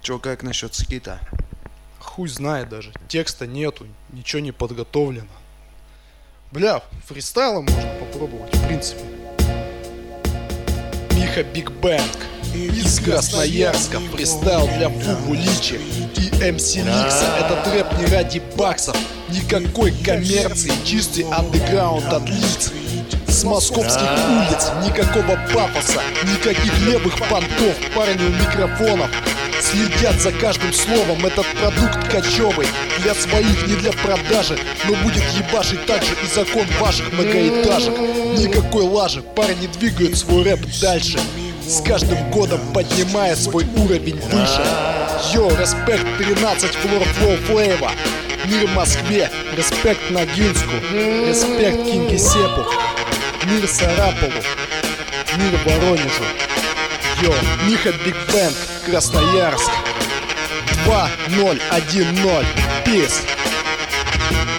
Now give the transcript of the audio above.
Чё, как насчет скита? Хуй знает даже. Текста нету, ничего не подготовлено. Бля, фристайлом можно попробовать, в принципе. Миха Биг Бэнг из Красноярска. Фристайл для Фубу Личи и МС Ликса. Этот рэп не ради баксов, никакой коммерции, чистый андеграунд от лиц. С московских улиц никакого пафоса, никаких левых понтов. Парни у микрофонов следят за каждым словом. Этот продукт кочевый, для своих, не для продажи, но будет ебашить также и закон ваших многоэтажек. Никакой лажи, парни двигают свой рэп дальше, с каждым годом поднимая свой уровень выше. Йо, респект 13, флор, флоу, флейва. Мир Москве, респект Ногинску, респект Кинги Сепу, мир Сарапову, мир Воронежу. Йо, Миха Биг Бэнг, Красноярск. 2010. Peace.